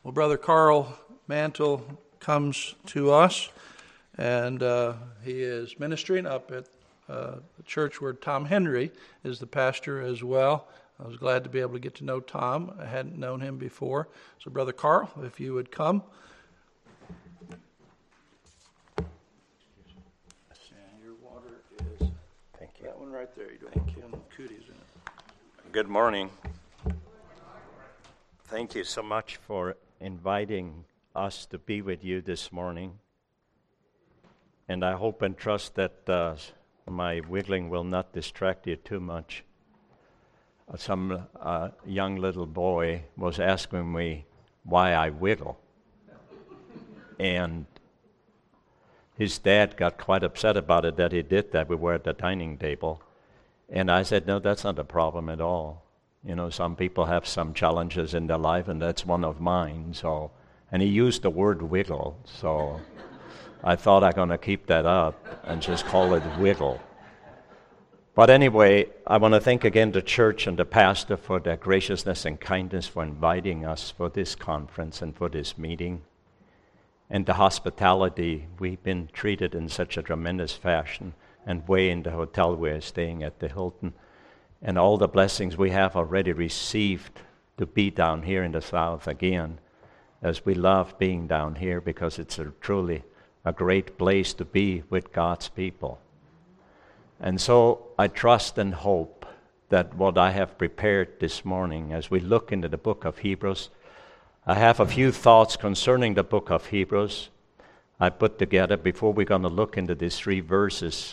Well, Brother Carl Mantle comes to us, and he is ministering up at the church where Tom Henry is the pastor as well. I was glad to be able to get to know Tom. I hadn't known him before. So, Brother Carl, if you would come. And your water is Thank you. that one right there. You don't want one with cooties in it. Good morning. Thank you so much for inviting us to be with you this morning. And I hope and trust that my wiggling will not distract you too much. Some young little boy was asking me why I wiggle. And his dad got quite upset about it that he did that. We were at the dining table. And I said, no, that's not a problem at all. You know, some people have some challenges in their life, and that's one of mine. So, and he used the word wiggle, so I thought I'm going to keep that up and just call it wiggle. But anyway, I want to thank again the church and the pastor for their graciousness and kindness for inviting us for this conference and for this meeting. And the hospitality, we've been treated in such a tremendous fashion and way in the hotel we're staying at, the Hilton. And all the blessings we have already received to be down here in the South again, as we love being down here because it's truly a great place to be with God's people. And so I trust and hope that what I have prepared this morning as we look into the book of Hebrews, I have a few thoughts concerning the book of Hebrews I put together before we're going to look into these 3 verses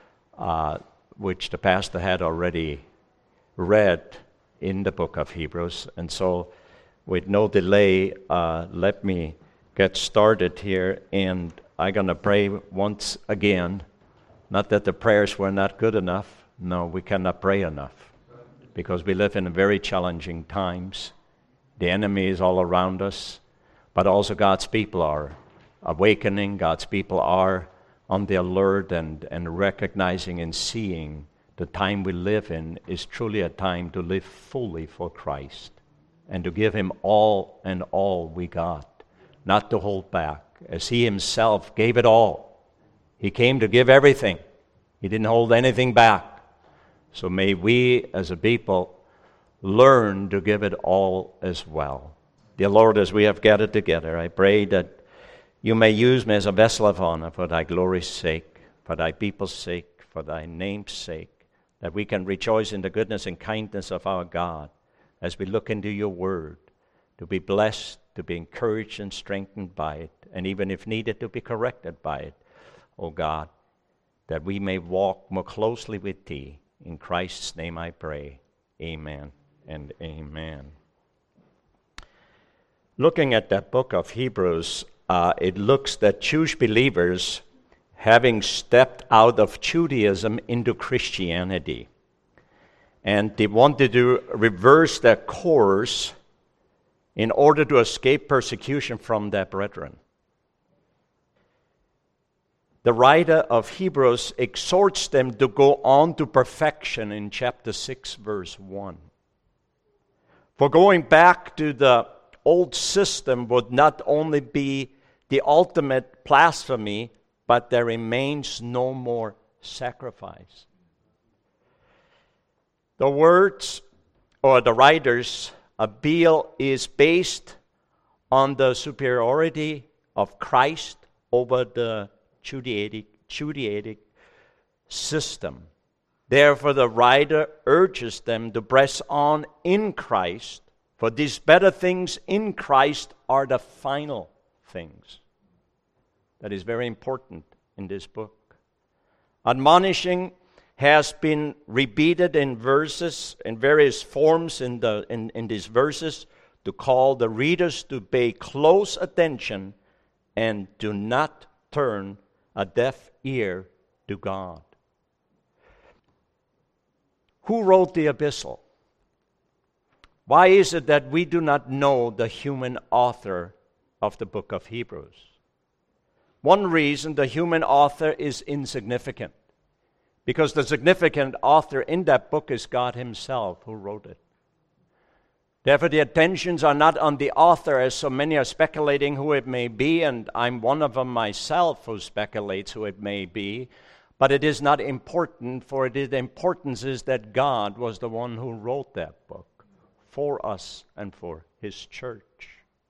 which the pastor had already read in the book of Hebrews. And so with no delay, let me get started here, and I'm going to pray once again. Not that the prayers were not good enough. No, we cannot pray enough because we live in very challenging times. The enemy is all around us, but also God's people are awakening. God's people are on the alert and recognizing and seeing the time we live in is truly a time to live fully for Christ and to give Him all and all we got, not to hold back, as He Himself gave it all. He came to give everything. He didn't hold anything back. So may we as a people learn to give it all as well. Dear Lord, as we have gathered together, I pray that You may use me as a vessel of honor for Thy glory's sake, for Thy people's sake, for Thy name's sake, that we can rejoice in the goodness and kindness of our God as we look into Your word, to be blessed, to be encouraged and strengthened by it, and even if needed, to be corrected by it, O God, that we may walk more closely with Thee. In Christ's name I pray. Amen and amen. Looking at that book of Hebrews, it looks that Jewish believers, having stepped out of Judaism into Christianity, and they wanted to reverse their course in order to escape persecution from their brethren. The writer of Hebrews exhorts them to go on to perfection in chapter 6, verse 1. For going back to the old system would not only be the ultimate blasphemy, but there remains no more sacrifice. The words or the writer's appeal is based on the superiority of Christ over the Judaic system. Therefore, the writer urges them to press on in Christ, for these better things in Christ are the final things. That is very important in this book. Admonishing has been repeated in verses, in various forms in these verses, to call the readers to pay close attention and do not turn a deaf ear to God. Who wrote the epistle? Why is it that we do not know the human author of the book of Hebrews? One reason the human author is insignificant, because the significant author in that book is God Himself who wrote it. Therefore, the attentions are not on the author, as so many are speculating who it may be, and I'm one of them myself who speculates who it may be. But it is not important, for the importance is that God was the one who wrote that book for us and for His church.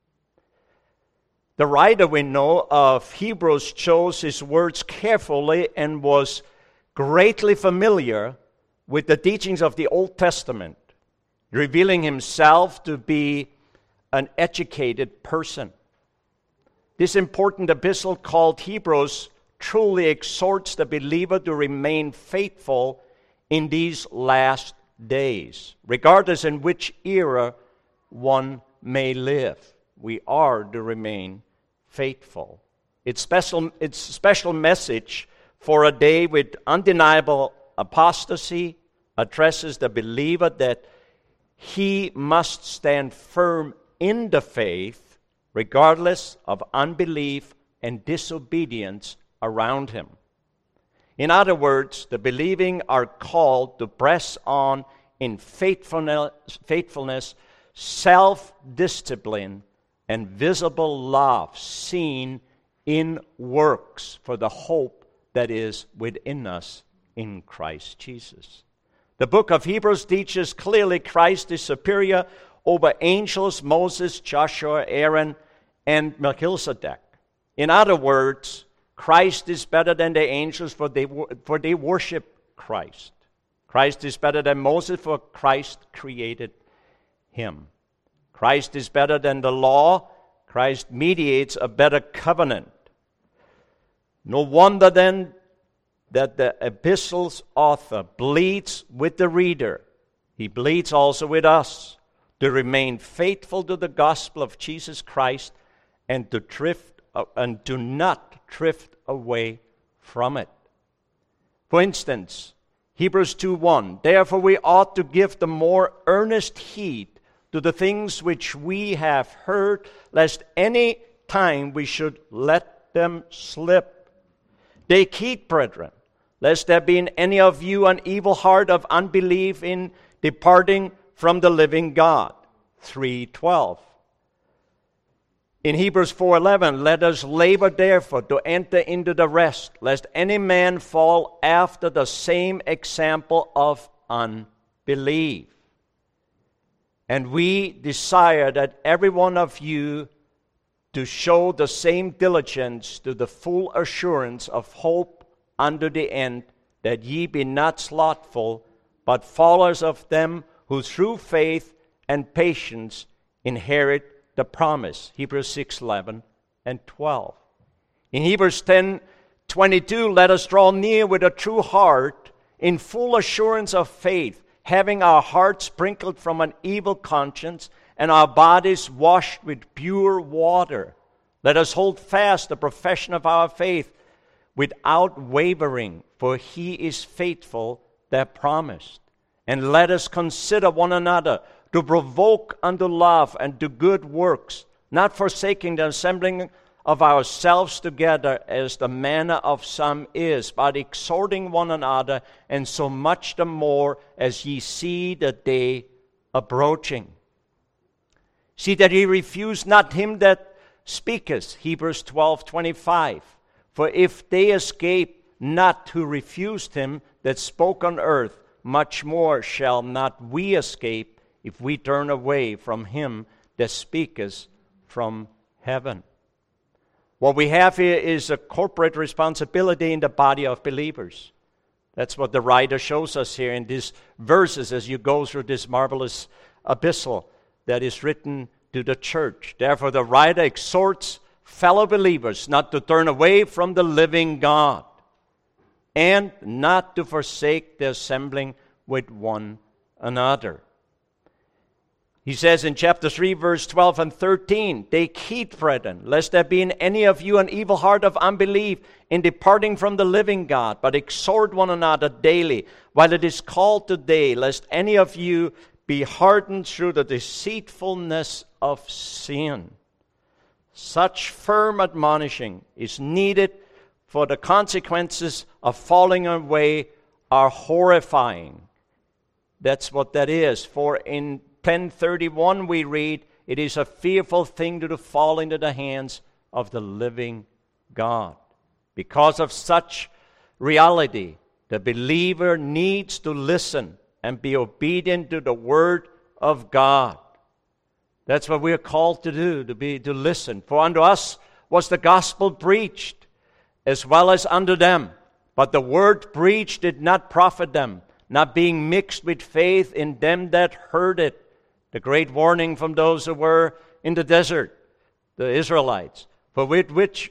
The writer, we know, of Hebrews chose his words carefully and was greatly familiar with the teachings of the Old Testament, revealing himself to be an educated person. This important epistle called Hebrews truly exhorts the believer to remain faithful in these last days, regardless in which era one may live. We are to remain faithful. Its special message for a day with undeniable apostasy addresses the believer that he must stand firm in the faith, regardless of unbelief and disobedience around him. In other words, the believing are called to press on in faithfulness, self-discipline, and visible love seen in works for the hope that is within us in Christ Jesus. The book of Hebrews teaches clearly Christ is superior over angels, Moses, Joshua, Aaron, and Melchizedek. In other words, Christ is better than the angels, for they worship Christ. Christ is better than Moses, for Christ created him. Christ is better than the law. Christ mediates a better covenant. No wonder then that the epistle's author pleads with the reader. He pleads also with us to remain faithful to the gospel of Jesus Christ and to not drift away from it. For instance, Hebrews 2:1, therefore we ought to give the more earnest heed to the things which we have heard, lest any time we should let them slip. Take heed, brethren, lest there be in any of you an evil heart of unbelief in departing from the living God. 3:12. In Hebrews 4:11, let us labor therefore to enter into the rest, lest any man fall after the same example of unbelief. And we desire that every one of you to show the same diligence to the full assurance of hope unto the end, that ye be not slothful, but followers of them who through faith and patience inherit the promise. Hebrews 6:11 and 12. In Hebrews 10:22, let us draw near with a true heart in full assurance of faith, having our hearts sprinkled from an evil conscience and our bodies washed with pure water. Let us hold fast the profession of our faith without wavering, for he is faithful that promised. And let us consider one another to provoke unto love and to good works, not forsaking the assembling of ourselves together as the manner of some is, but exhorting one another, and so much the more as ye see the day approaching. See that ye refuse not him that speaketh, Hebrews 12:25. For if they escape not who refused him that spoke on earth, much more shall not we escape if we turn away from him that speaketh from heaven. What we have here is a corporate responsibility in the body of believers. That's what the writer shows us here in these verses as you go through this marvelous epistle that is written to the church. Therefore, the writer exhorts fellow believers not to turn away from the living God and not to forsake the assembling with one another. He says in chapter 3, verse 12 and 13, take heed, brethren, lest there be in any of you an evil heart of unbelief in departing from the living God, but exhort one another daily, while it is called today, lest any of you be hardened through the deceitfulness of sin. Such firm admonishing is needed, for the consequences of falling away are horrifying. That's what that is. For in 10:31 we read, it is a fearful thing to fall into the hands of the living God. Because of such reality, the believer needs to listen and be obedient to the Word of God. That's what we are called to do, to listen. For unto us was the gospel preached, as well as unto them. But the word preached did not profit them, not being mixed with faith in them that heard it. The great warning from those who were in the desert, the Israelites. For we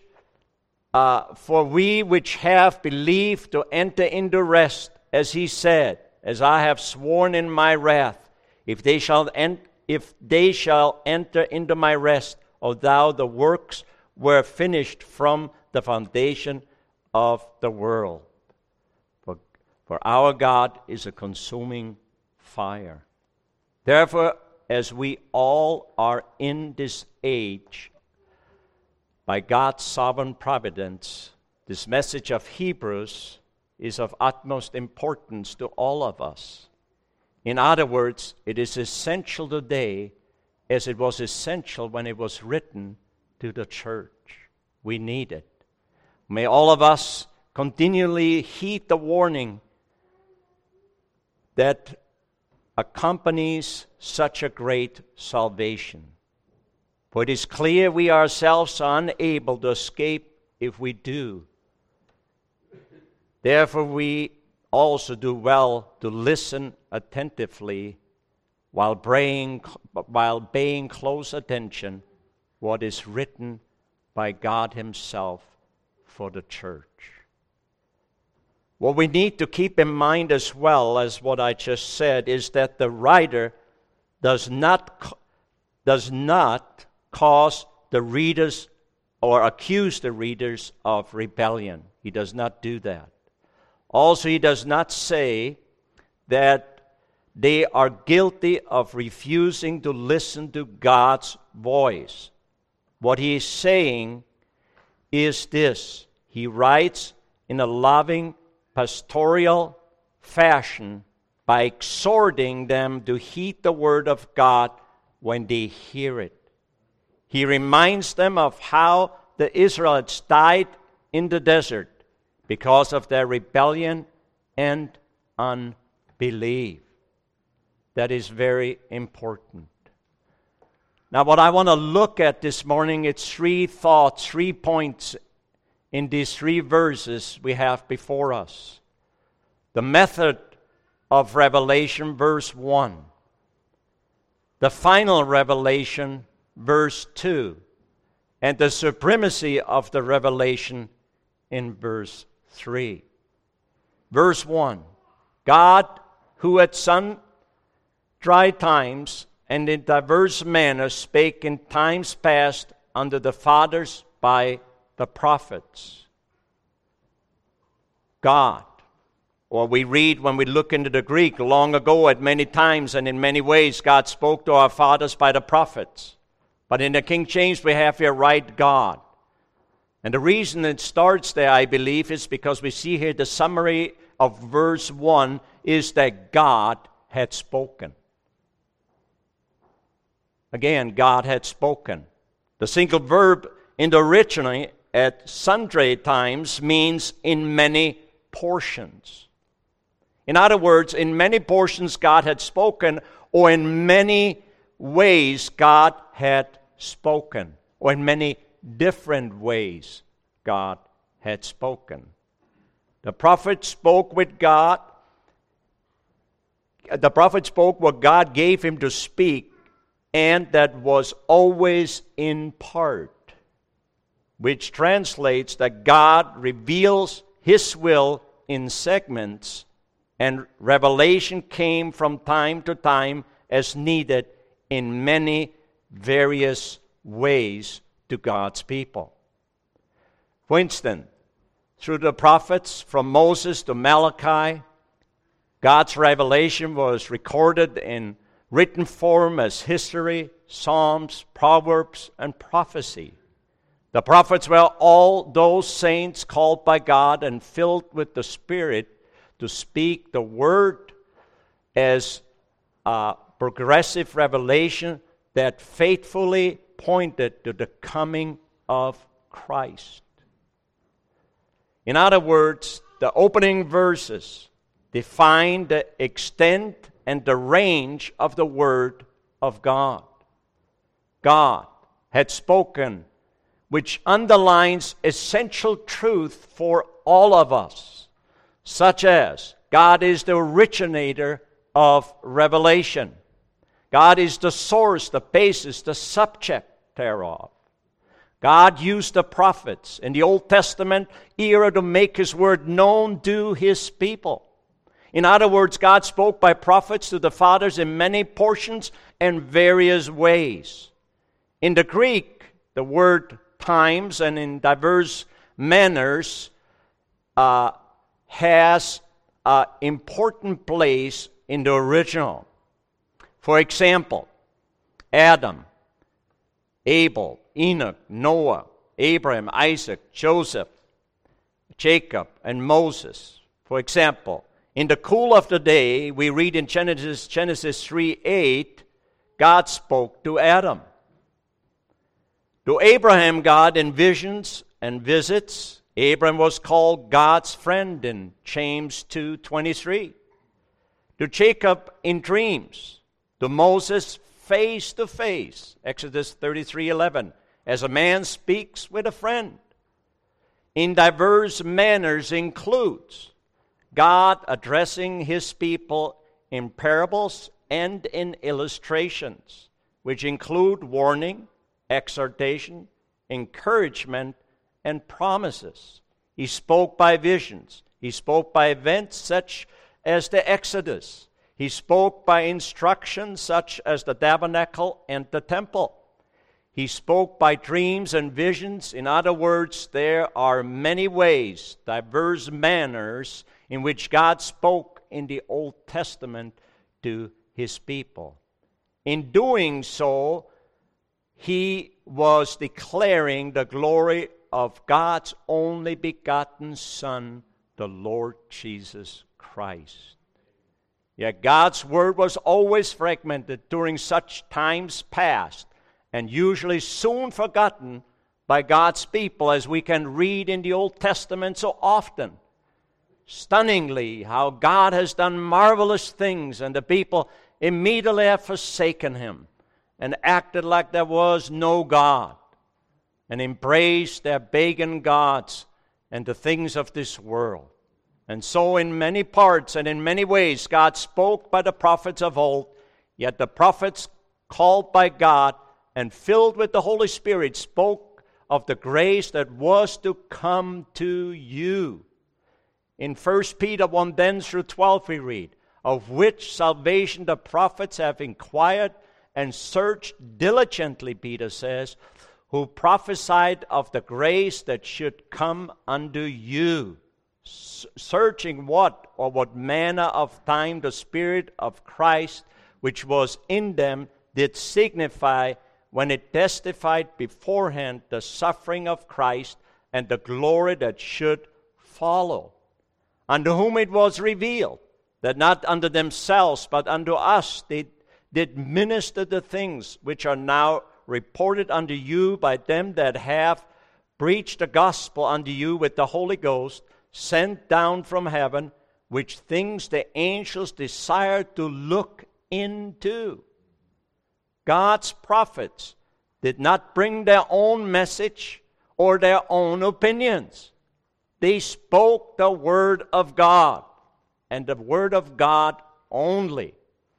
which have believed to enter into rest, as he said, as I have sworn in my wrath, if they shall enter into my rest, although the works were finished from the foundation of the world. For our God is a consuming fire. Therefore, as we all are in this age, by God's sovereign providence, this message of Hebrews is of utmost importance to all of us. In other words, it is essential today as it was essential when it was written to the church. We need it. May all of us continually heed the warning that accompanies such a great salvation. For it is clear we ourselves are unable to escape if we do. Therefore we also do well to listen attentively while paying close attention what is written by God Himself for the church. What we need to keep in mind as well as what I just said is that the writer does not cause the readers or accuse the readers of rebellion. He does not do that. Also, he does not say that they are guilty of refusing to listen to God's voice. What he is saying is this. He writes in a loving, pastoral fashion by exhorting them to heed the word of God when they hear it. He reminds them of how the Israelites died in the desert because of their rebellion and unbelief. That is very important. Now, what I want to look at this morning, it's 3 thoughts, 3 points in these 3 verses we have before us. The method of revelation, verse 1. The final revelation, verse 2. And the supremacy of the revelation in verse 3. Verse 1. God, who at sundry times and in diverse manners spake in times past unto the fathers by the prophets. God. Or we read when we look into the Greek, long ago at many times and in many ways God spoke to our fathers by the prophets. But in the King James we have here, right God. And the reason it starts there, I believe, is because we see here the summary of verse 1 is that God had spoken. Again, God had spoken. The single verb in the original at sundry times means in many portions. In other words, in many portions God had spoken, or in many ways God had spoken, or in many different ways God had spoken. The prophet spoke with God. The prophet spoke what God gave him to speak, and that was always in part, which translates that God reveals His will in segments, and revelation came from time to time as needed in many various ways to God's people. For instance, through the prophets, from Moses to Malachi, God's revelation was recorded in written form as history, Psalms, Proverbs, and prophecy. The prophets were all those saints called by God and filled with the Spirit to speak the word as progressive revelation that faithfully pointed to the coming of Christ. In other words, the opening verses define the extent and the range of the Word of God. God had spoken, which underlines essential truth for all of us, such as God is the originator of revelation. God is the source, the basis, the subject thereof. God used the prophets in the Old Testament era to make His word known to His people. In other words, God spoke by prophets to the fathers in many portions and various ways. In the Greek, the word times and in diverse manners has an important place in the original. For example, Adam, Abel, Enoch, Noah, Abraham, Isaac, Joseph, Jacob, and Moses. For example, in the cool of the day, we read in Genesis 3:8, God spoke to Adam. To Abraham, God in visions and visits. Abraham was called God's friend in James 2:23. To Jacob in dreams. To Moses face to face, Exodus 33:11, as a man speaks with a friend. In diverse manners includes God addressing His people in parables and in illustrations, which include warning, exhortation, encouragement, and promises. He spoke by visions. He spoke by events such as the Exodus. He spoke by instructions such as the tabernacle and the temple. He spoke by dreams and visions. In other words, there are many ways, diverse manners in which God spoke in the Old Testament to His people. In doing so, He was declaring the glory of God's only begotten Son, the Lord Jesus Christ. Yet God's word was always fragmented during such times past, and usually soon forgotten by God's people, as we can read in the Old Testament so often. Stunningly, how God has done marvelous things, and the people immediately have forsaken Him and acted like there was no God, and embraced their pagan gods and the things of this world. And so in many parts and in many ways, God spoke by the prophets of old, yet the prophets called by God and filled with the Holy Spirit spoke of the grace that was to come to you. In 1 Peter 1 through 12 we read, of which salvation the prophets have inquired and searched diligently, Peter says, who prophesied of the grace that should come unto you. Searching what or what manner of time the Spirit of Christ which was in them did signify when it testified beforehand the suffering of Christ and the glory that should follow, unto whom it was revealed that not unto themselves but unto us they did minister the things which are now reported unto you by them that have preached the gospel unto you with the Holy Ghost, sent down from heaven, which things the angels desire to look into. God's prophets did not bring their own message or their own opinions. They spoke the Word of God, and the Word of God only.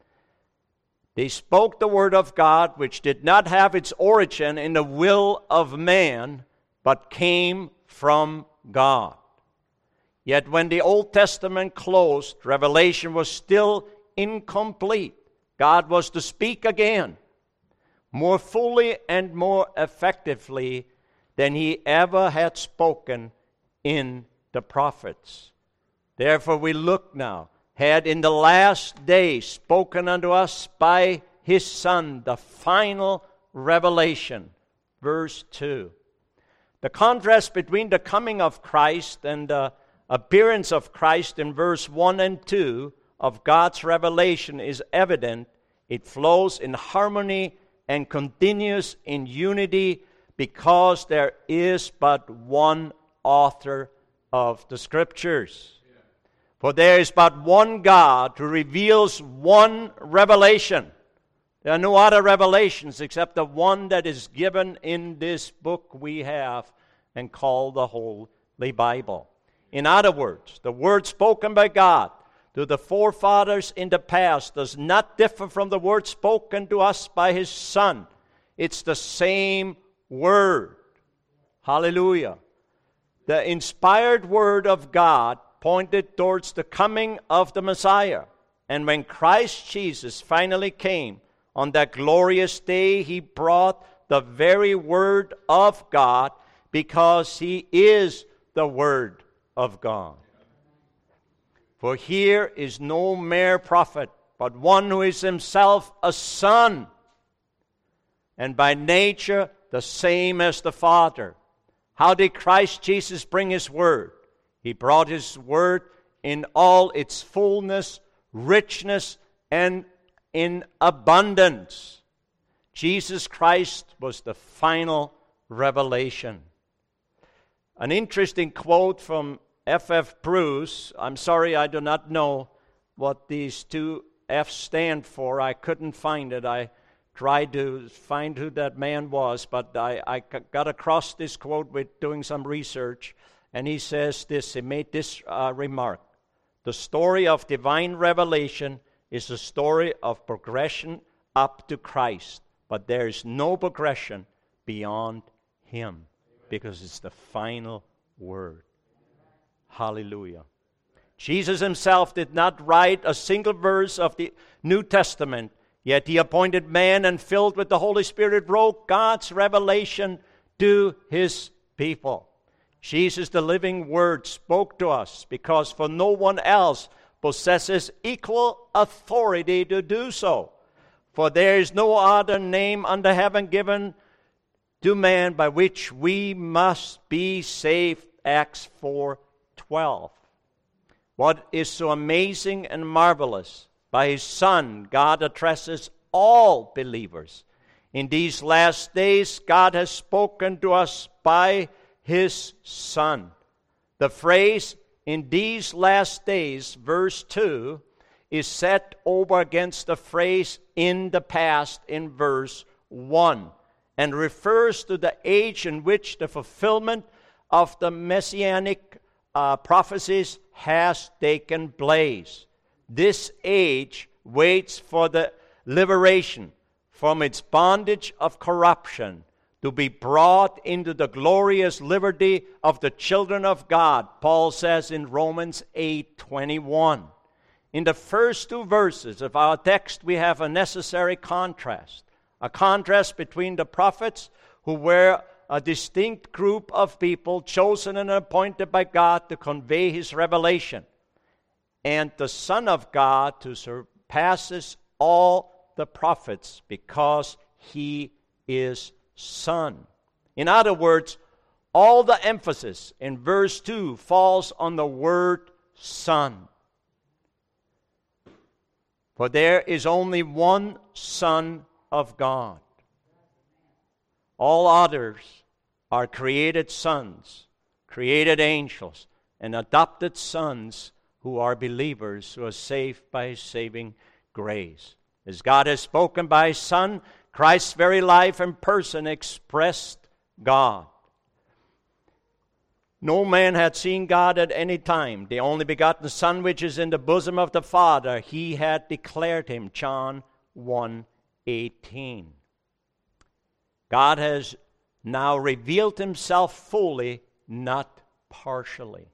They spoke the Word of God, which did not have its origin in the will of man, but came from God. Yet when the Old Testament closed, Revelation was still incomplete. God was to speak again, more fully and more effectively than He ever had spoken in the prophets. Therefore we look now, had in the last days spoken unto us by His Son, the final revelation. Verse 2. The contrast between the coming of Christ and the appearance of Christ in verse 1 and 2 of God's revelation is evident It flows in harmony and continues in unity because there is but one author of the Scriptures. For there is but one God who reveals one revelation. There are no other revelations except the one that is given in this book we have and called the Holy Bible. In other words, the word spoken by God to the forefathers in the past does not differ from the word spoken to us by His Son. It's the same word. Hallelujah. The inspired word of God pointed towards the coming of the Messiah. And when Christ Jesus finally came on that glorious day, He brought the very word of God because He is the Word of God. For here is no mere prophet, but one who is himself a son, and by nature the same as the Father. How did Christ Jesus bring His word? He brought His word in all its fullness, richness, and in abundance. Jesus Christ was the final revelation. An interesting quote from F.F. Bruce. I'm sorry, I do not know what these two F's stand for. I couldn't find it. I tried to find who that man was, but I got across this quote with doing some research, and he says this, he made this remark: the story of divine revelation is a story of progression up to Christ, but there is no progression beyond Him, because it's the final word. Hallelujah. Jesus Himself did not write a single verse of the New Testament, yet He appointed men and filled with the Holy Spirit wrote God's revelation to His people. Jesus, the living Word, spoke to us because for no one else possesses equal authority to do so. For there is no other name under heaven given to man by which we must be saved. Acts 4:12. What is so amazing and marvelous? By His Son, God addresses all believers. In these last days, God has spoken to us by His Son. The phrase, "in these last days," verse 2, is set over against the phrase, "in the past," in verse 1, and refers to the age in which the fulfillment of the messianic prophecies has taken place. This age waits for the liberation from its bondage of corruption to be brought into the glorious liberty of the children of God, Paul says in Romans 8:21. In the first two verses of our text, we have a necessary contrast. A contrast between the prophets, who were a distinct group of people chosen and appointed by God to convey His revelation, and the Son of God, who surpasses all the prophets because He is Son. In other words, all the emphasis in verse 2 falls on the word Son. For there is only one Son of God. All others are created sons, created angels, and adopted sons who are believers, who are saved by His saving grace. As God has spoken by His Son, Christ's very life and person expressed God. No man had seen God at any time. The only begotten Son, which is in the bosom of the Father, He had declared Him. John 1:18. God has now revealed Himself fully, not partially.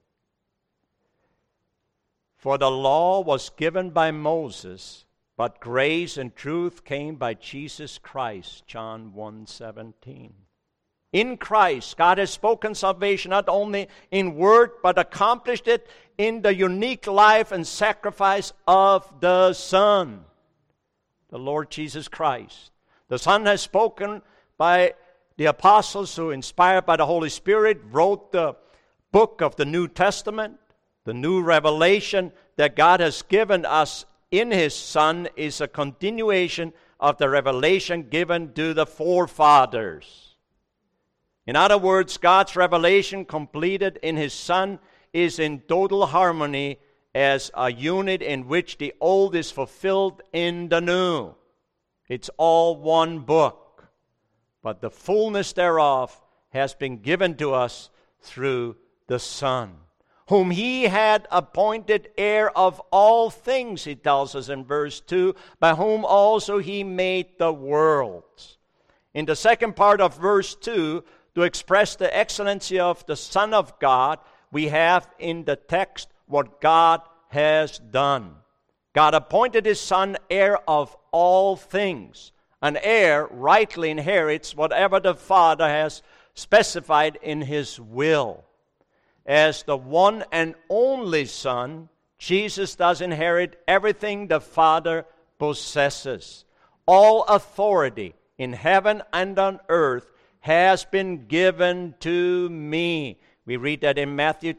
For the law was given by Moses, but grace and truth came by Jesus Christ. John 1:17. In Christ, God has spoken salvation not only in word, but accomplished it in the unique life and sacrifice of the Son, the Lord Jesus Christ. The Son has spoken by the apostles who, inspired by the Holy Spirit, wrote the book of the New Testament, the new revelation that God has given us in His Son is a continuation of the revelation given to the forefathers. In other words, God's revelation completed in His Son is in total harmony as a unit in which the old is fulfilled in the new. It's all one book, but the fullness thereof has been given to us through the Son, whom He had appointed heir of all things, He tells us in verse 2, by whom also He made the worlds. In the second part of verse 2, to express the excellency of the Son of God, we have in the text what God has done. God appointed His Son heir of all things. An heir rightly inherits whatever the Father has specified in His will. As the one and only Son, Jesus does inherit everything the Father possesses. All authority in heaven and on earth has been given to me. We read that in Matthew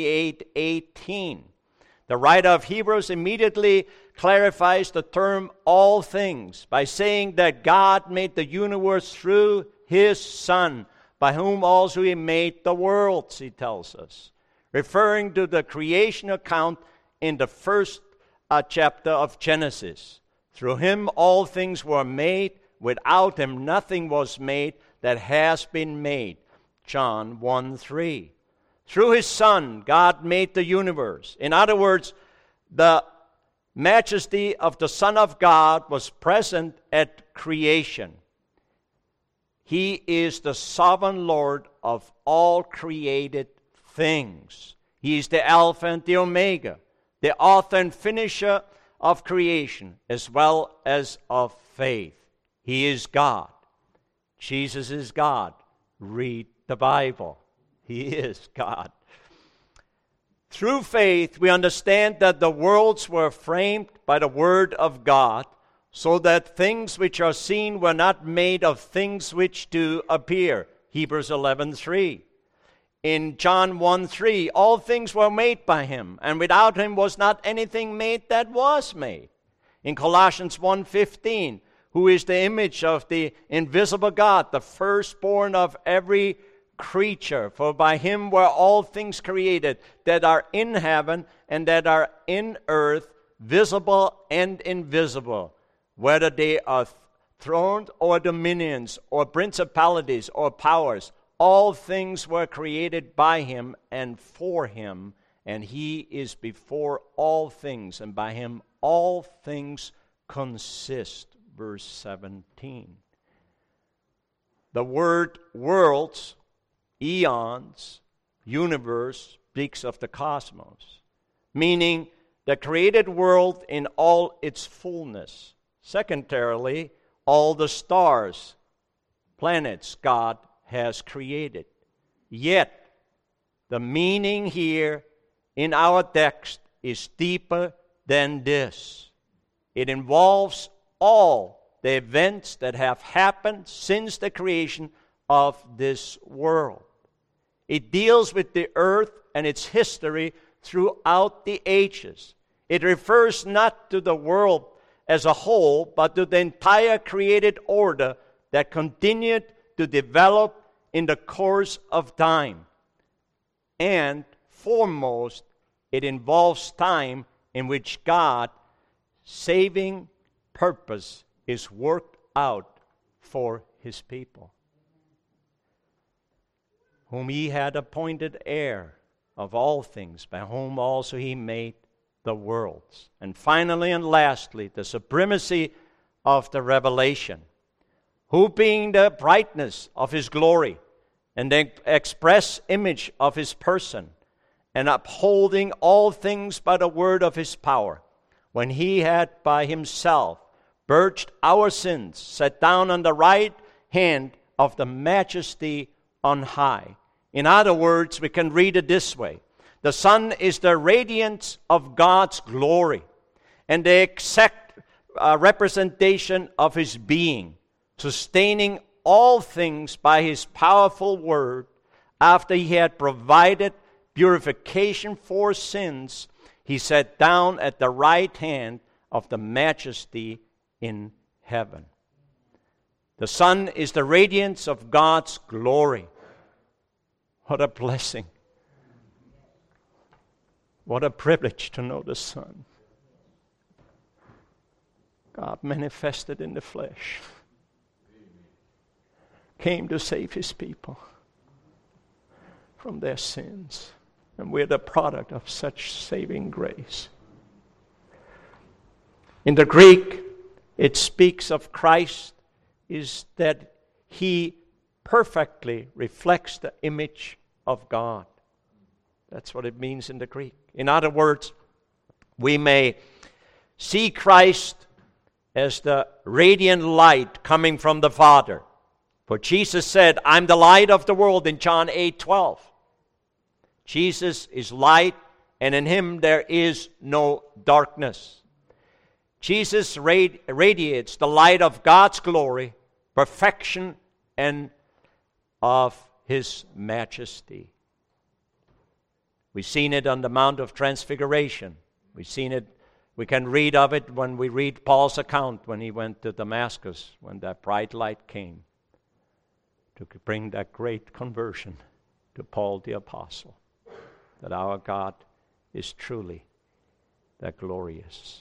28:18. The writer of Hebrews immediately clarifies the term all things by saying that God made the universe through His Son, by whom also He made the worlds, he tells us, referring to the creation account in the first chapter of Genesis. Through Him all things were made. Without Him nothing was made that has been made. John 1:3. Through His Son, God made the universe. In other words, the majesty of the Son of God was present at creation. He is the sovereign Lord of all created things. He is the Alpha and the Omega, the author and finisher of creation, as well as of faith. He is God. Jesus is God. Read the Bible. He is God. Through faith, we understand that the worlds were framed by the Word of God, so that things which are seen were not made of things which do appear. Hebrews 11:3. In John 1:3, all things were made by Him, and without Him was not anything made that was made. In Colossians 1:15, who is the image of the invisible God, the firstborn of every creature. For by Him were all things created that are in heaven and that are in earth, visible and invisible, whether they are thrones or dominions or principalities or powers. All things were created by Him and for Him, and He is before all things, and by Him all things consist. Verse 17. The word worlds, eons, universe, speaks of the cosmos, meaning the created world in all its fullness. Secondarily, all the stars, planets God has created. Yet, the meaning here in our text is deeper than this. It involves all the events that have happened since the creation of this world. It deals with the earth and its history throughout the ages. It refers not to the world as a whole, but to the entire created order that continued to develop in the course of time. And foremost, it involves time in which God's saving purpose is worked out for His people, whom He had appointed heir of all things, by whom also He made the worlds. And finally and lastly, the supremacy of the revelation, who being the brightness of His glory and the express image of His person, and upholding all things by the word of His power, when He had by Himself purged our sins, sat down on the right hand of the Majesty on high. In other words, we can read it this way. The Son is the radiance of God's glory and the exact representation of His being, sustaining all things by His powerful word. After He had provided purification for sins, He sat down at the right hand of the majesty in heaven. The Son is the radiance of God's glory. What a blessing. What a privilege to know the Son. God manifested in the flesh. Came to save His people from their sins. And we're the product of such saving grace. In the Greek, it speaks of Christ is that He perfectly reflects the image of God. That's what it means in the Greek. In other words, we may see Christ as the radiant light coming from the Father. For Jesus said, I'm the light of the world in John 8:12. Jesus is light, and in Him there is no darkness. Jesus radiates the light of God's glory, perfection, and of His majesty. We've seen it on the Mount of Transfiguration. We've seen it, we can read of it when we read Paul's account when he went to Damascus, when that bright light came to bring that great conversion to Paul the Apostle, that our God is truly that glorious.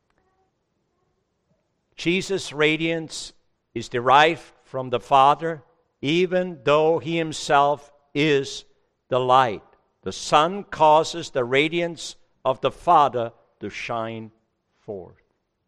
Jesus' radiance is derived from the Father, even though He Himself is the light. The Son causes the radiance of the Father to shine forth.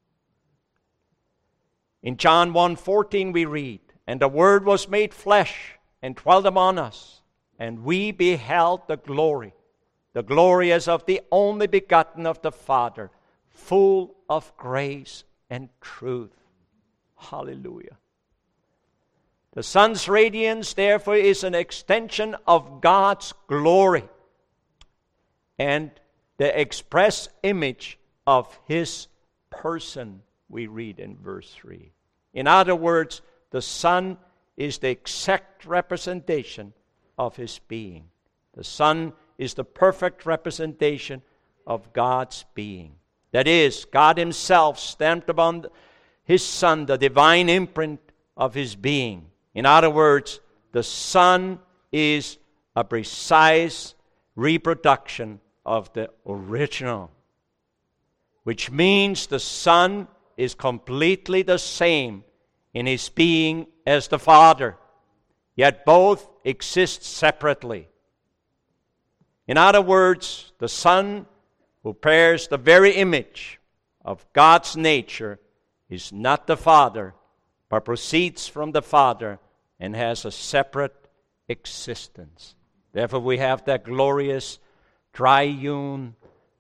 In John 1:14 we read, and the Word was made flesh and dwelt among us, and we beheld the glory as of the only begotten of the Father, full of grace and truth. Hallelujah. The Son's radiance, therefore, is an extension of God's glory and the express image of His person, we read in verse 3. In other words, the Son is the exact representation of His being. The Son is the perfect representation of God's being. That is, God Himself stamped upon His Son the divine imprint of His being. In other words, the Son is a precise reproduction of the original, which means the Son is completely the same in His being as the Father, yet both exist separately. In other words, the Son, who bears the very image of God's nature, is not the Father, but proceeds from the Father and has a separate existence. Therefore, we have that glorious triunity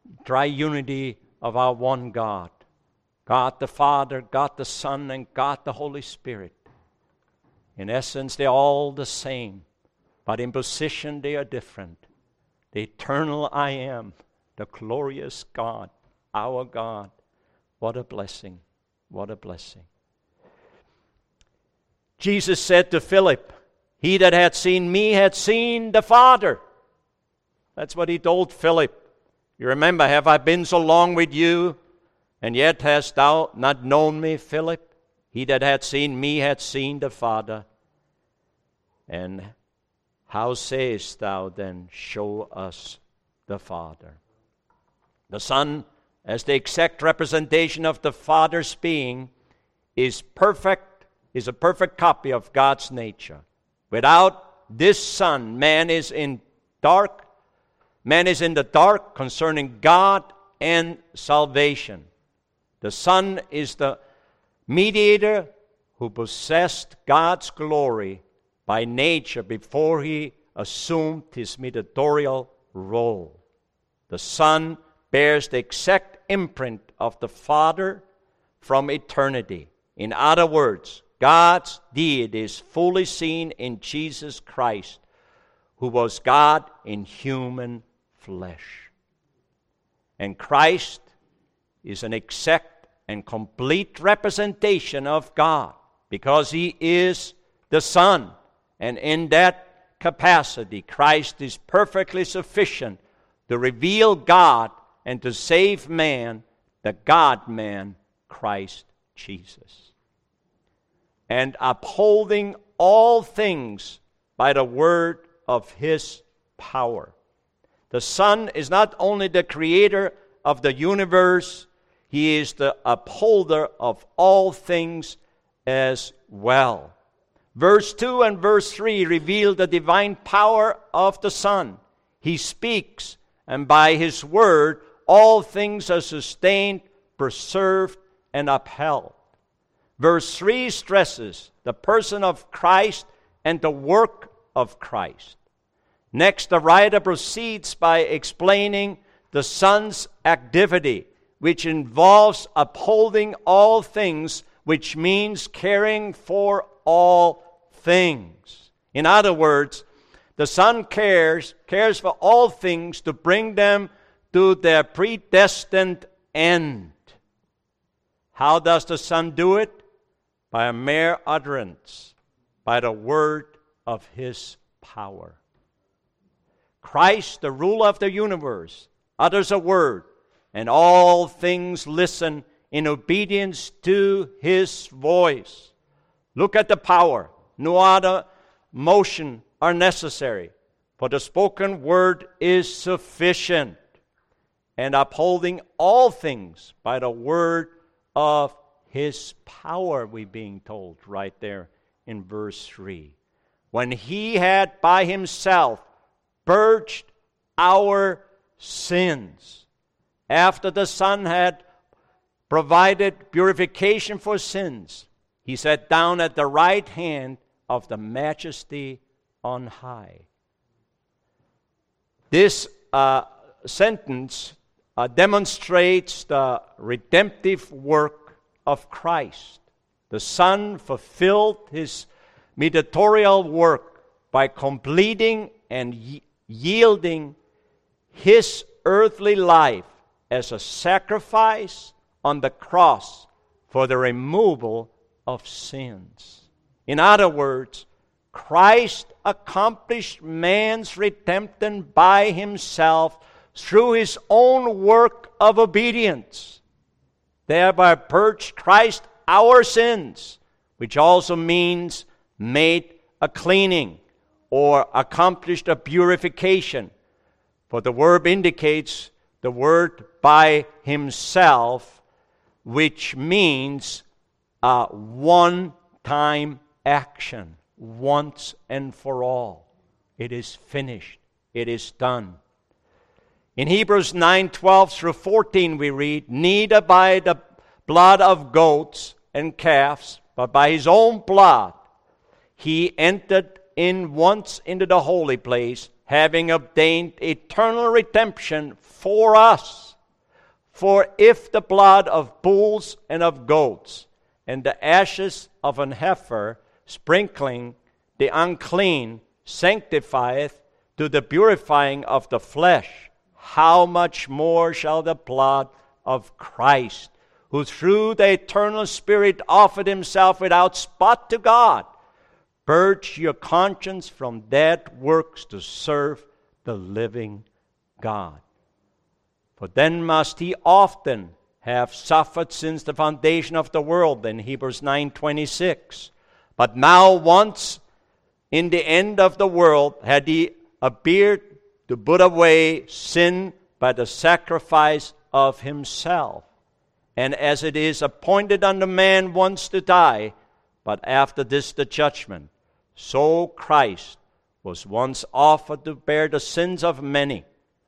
of our one God. God the Father, God the Son, and God the Holy Spirit. In essence, they're all the same, but in position they are different. The eternal I Am, the glorious God, our God. What a blessing, what a blessing. Jesus said to Philip, he that had seen me had seen the Father. That's what He told Philip. You remember, have I been so long with you, and yet hast thou not known me, Philip? He that had seen me had seen the Father. And how sayest thou then, show us the Father? The Son, as the exact representation of the Father's being, is a perfect copy of God's nature. Without this Son, man is in the dark concerning God and salvation. The Son is the mediator who possessed God's glory by nature before He assumed His mediatorial role. The Son bears the exact imprint of the Father from eternity. In other words, God's deity is fully seen in Jesus Christ, who was God in human flesh. And Christ is an exact and complete representation of God because He is the Son. And in that capacity, Christ is perfectly sufficient to reveal God and to save man, the God-man, Christ Jesus, and upholding all things by the word of his power. The Son is not only the creator of the universe, he is the upholder of all things as well. Verse 2 and verse 3 reveal the divine power of the Son. He speaks, and by his word, all things are sustained, preserved, and upheld. Verse 3 stresses the person of Christ and the work of Christ. Next, the writer proceeds by explaining the Son's activity, which involves upholding all things, which means caring for all things. In other words, the Son cares for all things to bring them to their predestined end. How does the Son do it? By a mere utterance, by the word of his power. Christ, the ruler of the universe, utters a word, and all things listen in obedience to his voice. Look at the power. No other motion are necessary, for the spoken word is sufficient, and upholding all things by the word of his power, we're being told right there in verse 3. When he had by himself purged our sins, after the Son had provided purification for sins, he sat down at the right hand of the Majesty on high. This sentence demonstrates the redemptive work of Christ. The Son fulfilled his mediatorial work by completing and yielding his earthly life as a sacrifice on the cross for the removal of sins. In other words, Christ accomplished man's redemption by himself through his own work of obedience, thereby purged Christ our sins, which also means made a cleaning or accomplished a purification. For the verb indicates the word by himself, which means a one-time action, once and for all. It is finished. It is done. In Hebrews 9:12 through 14 we read, neither by the blood of goats and calves, but by his own blood he entered in once into the holy place, having obtained eternal redemption for us. For if the blood of bulls and of goats and the ashes of an heifer, sprinkling the unclean, sanctifieth to the purifying of the flesh, how much more shall the blood of Christ, who through the eternal Spirit offered himself without spot to God, purge your conscience from dead works to serve the living God. For then must he often have suffered since the foundation of the world, in Hebrews 9:26. But now once in the end of the world had he appeared to put away sin by the sacrifice of himself. And as it is appointed unto man once to die, but after this the judgment, so Christ was once offered to bear the sins of many,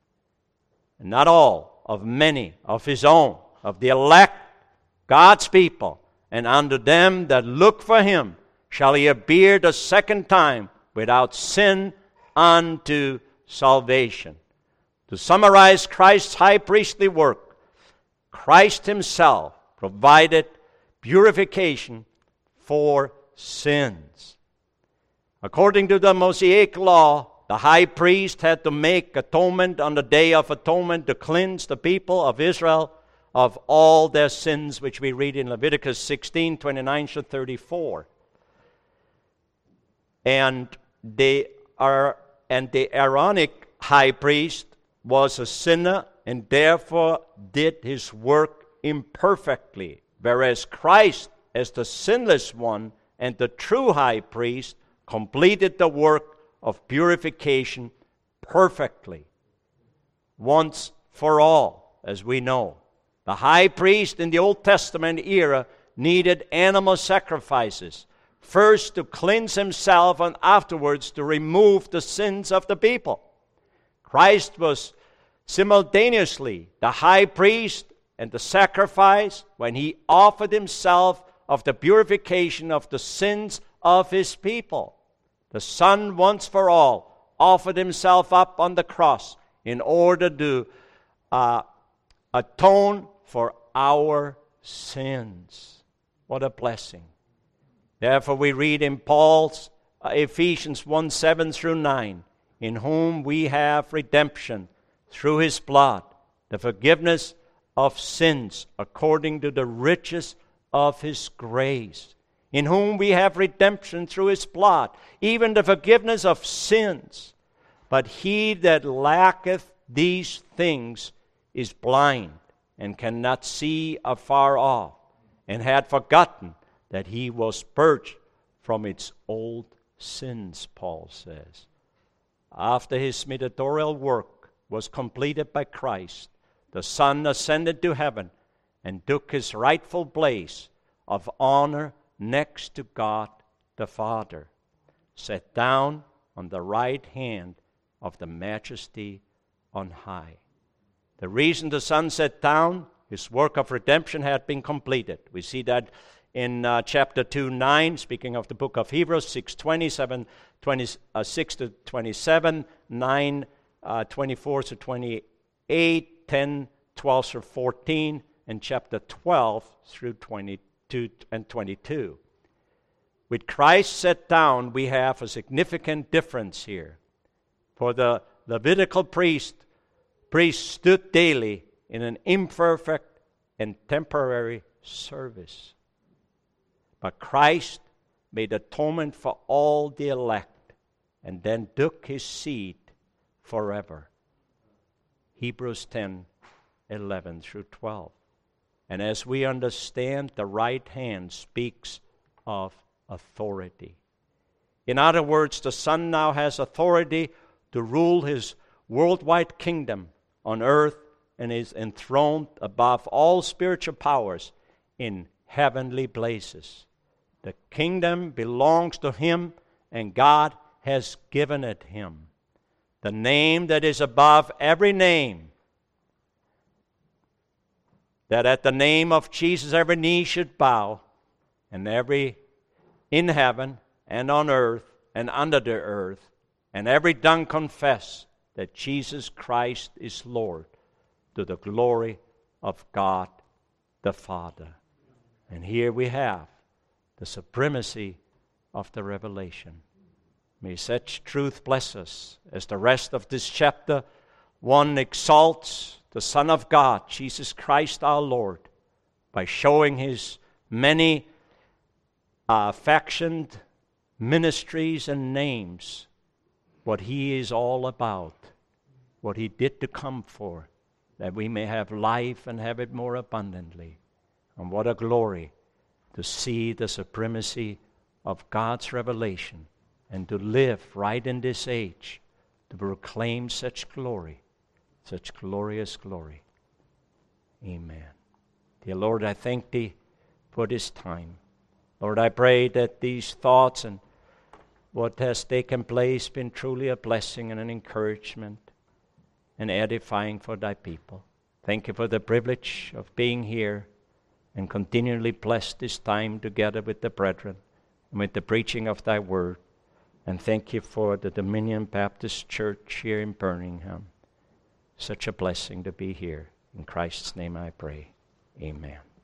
and not all, of many, of his own, of the elect, God's people, and unto them that look for him shall he appear the second time without sin unto salvation. To summarize Christ's high priestly work, Christ himself provided purification for sins. According to the Mosaic law, the high priest had to make atonement on the Day of Atonement to cleanse the people of Israel of all their sins, which we read in Leviticus 16:29-34. And the Aaronic high priest was a sinner and therefore did his work imperfectly, whereas Christ, as the sinless one and the true high priest, completed the work of purification perfectly, once for all, as we know. The high priest in the Old Testament era needed animal sacrifices, first to cleanse himself and afterwards to remove the sins of the people. Christ was simultaneously the high priest and the sacrifice when he offered himself of the purification of the sins of his people. The Son once for all offered himself up on the cross in order to atone for our sins. What a blessing. Therefore we read in Paul's Ephesians 1:7-9, in whom we have redemption through his blood, the forgiveness of sins according to the riches of his grace. In whom we have redemption through his blood, even the forgiveness of sins. But he that lacketh these things is blind, and cannot see afar off, and had forgotten that he was purged from its old sins, Paul says. After his mediatorial work was completed by Christ, the Son ascended to heaven and took his rightful place of honor next to God the Father, sat down on the right hand of the Majesty on high. The reason the Son sat down, his work of redemption had been completed. We see that in chapter 2:9, speaking of the book of Hebrews, 6:27, 6-27, 9:24-28, 10:12-14, and chapter 12-22 and 22. With Christ set down, we have a significant difference here. For the Levitical priest stood daily in an imperfect and temporary service. But Christ made atonement for all the elect and then took his seat forever. Hebrews 10:11-12. And as we understand, the right hand speaks of authority. In other words, the Son now has authority to rule his worldwide kingdom on earth and is enthroned above all spiritual powers in heavenly places. The kingdom belongs to him, and God has given it him. The name that is above every name, that at the name of Jesus every knee should bow, and every in heaven and on earth and under the earth, and every tongue confess that Jesus Christ is Lord, to the glory of God the Father. And here we have the supremacy of the revelation. May such truth bless us as the rest of this chapter 1 exalts the Son of God, Jesus Christ our Lord, by showing his many factioned ministries and names, what he is all about, what he did to come for, that we may have life and have it more abundantly. And what a glory to see the supremacy of God's revelation and to live right in this age to proclaim such glory, such glorious glory. Amen. Dear Lord, I thank thee for this time. Lord, I pray that these thoughts and what has taken place been truly a blessing and an encouragement and edifying for thy people. Thank you for the privilege of being here and continually bless this time together with the brethren and with the preaching of thy word. And thank you for the Dominion Baptist Church here in Birmingham. Such a blessing to be here. In Christ's name I pray. Amen.